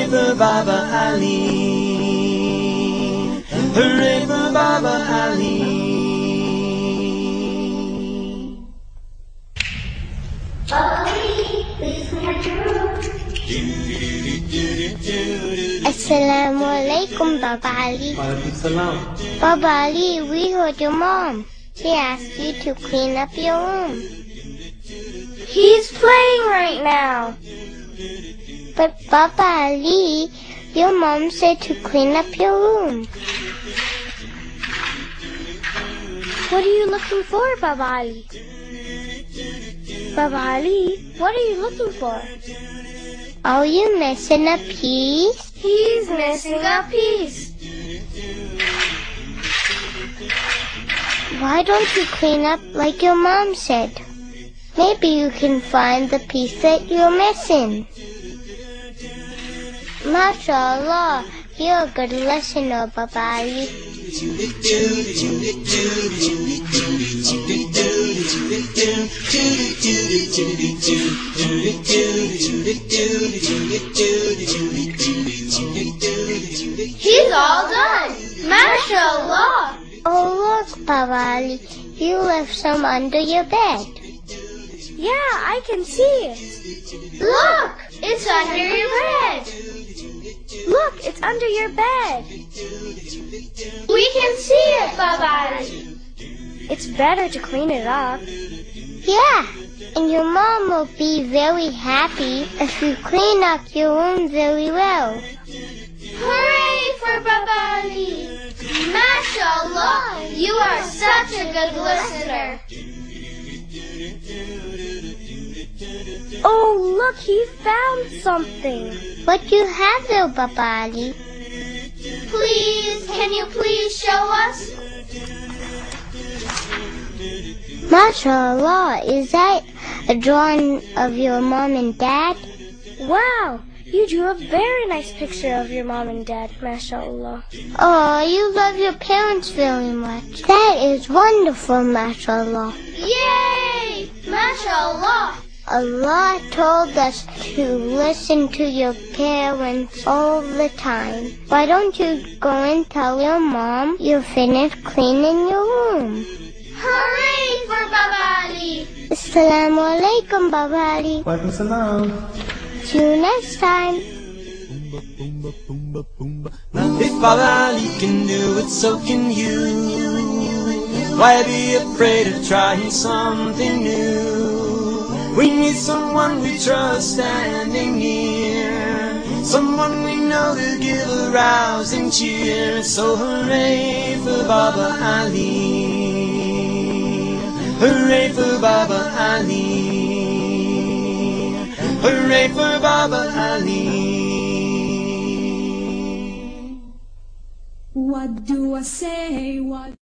for Baba Ali. Hooray for Baba Ali. Baba Ali, please come to your room. Assalamu alaikum, Baba Ali. Baba Ali, we heard your mom. She asked you to clean up your room. He's playing right now. But Baba Ali, your mom said to clean up your room. What are you looking for, Baba Ali? Baba Ali, what are you looking for? Are you missing a piece? He's missing a piece. Why don't you clean up like your mom said? Maybe you can find the piece that you're missing. MashaAllah, you're a good listener, Baba Ali. He's all done. MashaAllah. Oh look, Baba Ali, you left some under your bed. Yeah, I can see it. Look, it's under your bed. Look, it's under your bed. We can see it, Baba Ali. It's better to clean it up. Yeah, and your mom will be very happy if you clean up your room very well. Hooray for Baba Ali. MashaAllah, you are such a good listener. Oh, look, he found something. What do you have there, Baba Ali? Please, can you please show us? MashaAllah, is that a drawing of your mom and dad? Wow, you drew a very nice picture of your mom and dad, MashaAllah. Oh, you love your parents very much. That is wonderful, MashaAllah. Yay! MashaAllah. Allah told us to listen to your parents all the time. Why don't you go and tell your mom you're finished cleaning your room? Hooray for Baba Ali. Assalamu alaikum, Baba Ali. Walaikum salam. See you next time. If Baba Ali can do it, so can you. Why be afraid of trying something new? We need someone we trust standing near, someone we know to give a rousing cheer. So hooray for Baba Ali. Hooray for Baba Ali. Hooray for Baba Ali. What do I say? What